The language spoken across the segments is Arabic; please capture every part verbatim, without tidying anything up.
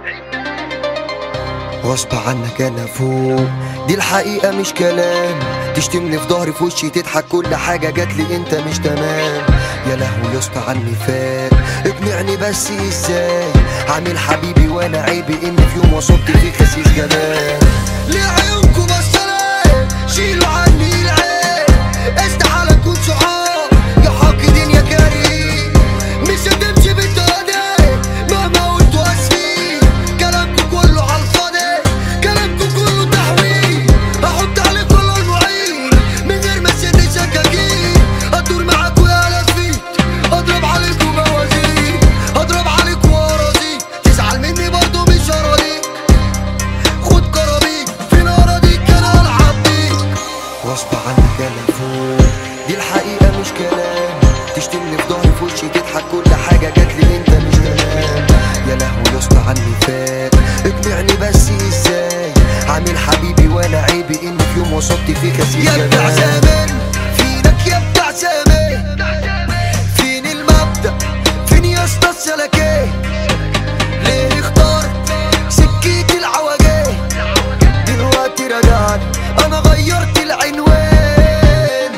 غصب عنك انا فوق، دي الحقيقة مش كلام. تشتمني في ظهري في وشي تضحك، كل حاجة جاتلي انت مش تمام. يا لهوي يا اسطى عني فات، اقنعني بس ازاي عامل حبيبي وانا عيبي ان في يوم وصلت فيه خسيس جمال. ليه عيونكم بصلي شيلوا عني العين، استحالة نكون صحاب يا حاقدين يا كريم. مش هتمشي بالطريق مهما قلتوا اسفين، كلامكم كله عالفاضي، كلامكم كله تحويل. احط عليك كل المعين من غير ما سن سكاكين، ادور معاكوا يا لفيت، اضرب عليكوا موازين، اضرب عليكوا ورازيك. تزعل مني برضو مش هراضيك، خد كرابيك فين اراضيك انا العب بيك. غصب عنك انا فوق، دي الحقيقة مش كلام. تشتمني في ظهري في وشي تضحك، كل حاجة جاتلي انت مش تمام. يا لهوي يا اسطى عني فات، اقنعني بس ازاي عامل حبيبي وانا عيبي ان في يوم وصلت فيه خسيس جمال. يا بتاع زمان فينك يا بتاع زمان، فين المبدأ فين يا اسطى السلكين؟ ليه اخترت سكة العوجات؟ دلوقتي رجعت انا غيرت العنوان.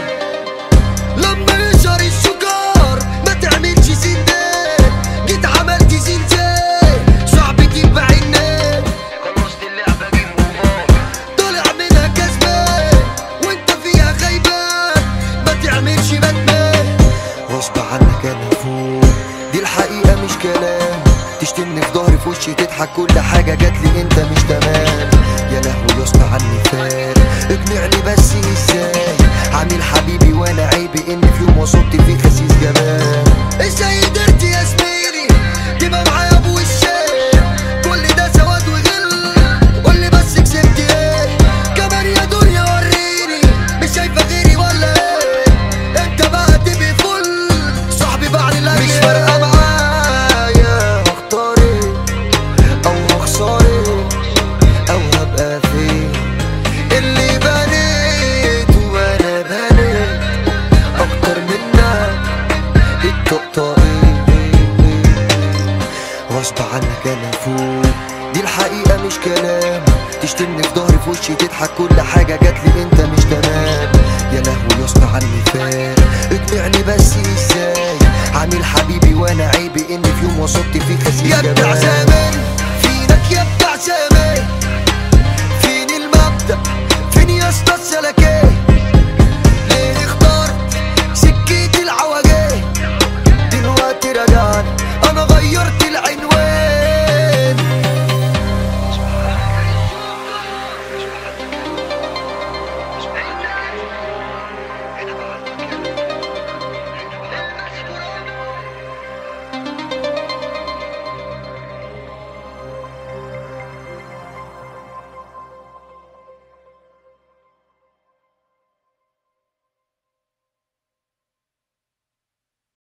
لما يشهر السكر ما تعملش سندان، جيت عملت زنزان صعب تبقى عنان. خلصت اللعبة جيم اوفر، طالع منها كسبان وانت فيها غيبان، ما تعملش باتمان. غصب عنك انا فوق، دي الحقيقة مش كلام. تشتمني في ظهري في وشي تضحك، كل حاجة جاتلي انت مش تمام. يا لهوي يا اسطى عني فات، اقنعني بس ازاي عامل حبيبي وانا عيبي ان في يوم وصلت فيه خسيس جمال. ازاي قدرت يا زميلي تبقى معايا بوشين؟ كل ده سواد وغل، قولي بس كسبت ايه كمان يا دنيا؟ وريني مش شايفة غيري ولا ايه؟ انت بقى تبقى فل صاحبي بعد الاجل، مش فارقة معايا هختار ايه او هخسر ايه او هبقى فين. اللي بنيت وانا بنيت اكتر منك الطقطقين. غصب عنك انا فوق، دي الحقيقة مش كلام. تشتمني في ظهري في وشي تضحك، كل حاجة جاتلي انت مش تمام. يا لهوي يا اسطى عني فات، اقنعني بس ازاي عامل حبيبي وانا عيبي ان في يوم وصلت فيه خسيس جمال. يا بتاع زمان